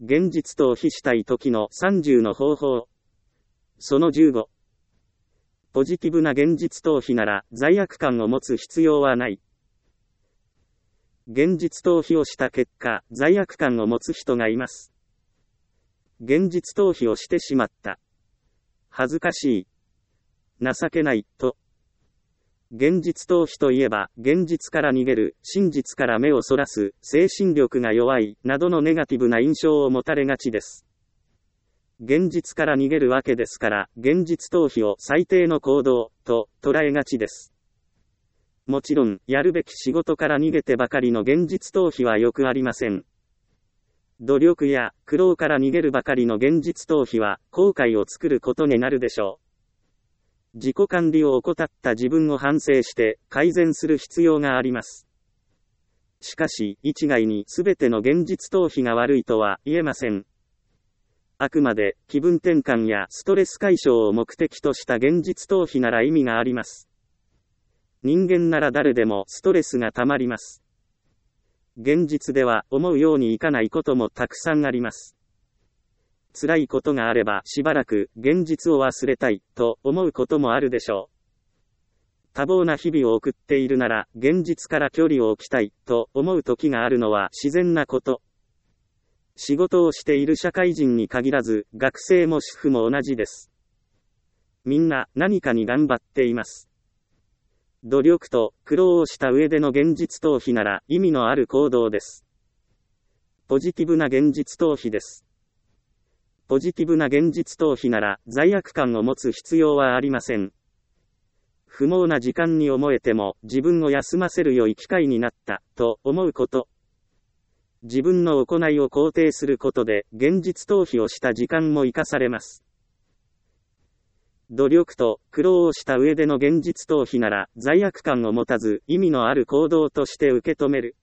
現実逃避したい時の30の方法。その15。ポジティブな現実逃避なら罪悪感を持つ必要はない。現実逃避をした結果、罪悪感を持つ人がいます。現実逃避をしてしまった。恥ずかしい。情けない、と。現実逃避といえば、現実から逃げる、真実から目をそらす、精神力が弱い、などのネガティブな印象を持たれがちです。現実から逃げるわけですから、現実逃避を最低の行動、と捉えがちです。もちろん、やるべき仕事から逃げてばかりの現実逃避はよくありません。努力や苦労から逃げるばかりの現実逃避は、後悔を作ることになるでしょう。自己管理を怠った自分を反省して改善する必要があります。しかし、一概に全ての現実逃避が悪いとは言えません。あくまで気分転換やストレス解消を目的とした現実逃避なら意味があります。人間なら誰でもストレスがたまります。現実では思うようにいかないこともたくさんあります。辛いことがあればしばらく現実を忘れたいと思うこともあるでしょう。多忙な日々を送っているなら現実から距離を置きたいと思う時があるのは自然なこと。仕事をしている社会人に限らず学生も主婦も同じです。みんな何かに頑張っています。努力と苦労をした上での現実逃避なら意味のある行動です。ポジティブな現実逃避です。ポジティブな現実逃避なら罪悪感を持つ必要はありません。不毛な時間に思えても自分を休ませる良い機会になったと思うこと。自分の行いを肯定することで現実逃避をした時間も生かされます。努力と苦労をした上での現実逃避なら罪悪感を持たず意味のある行動として受け止める。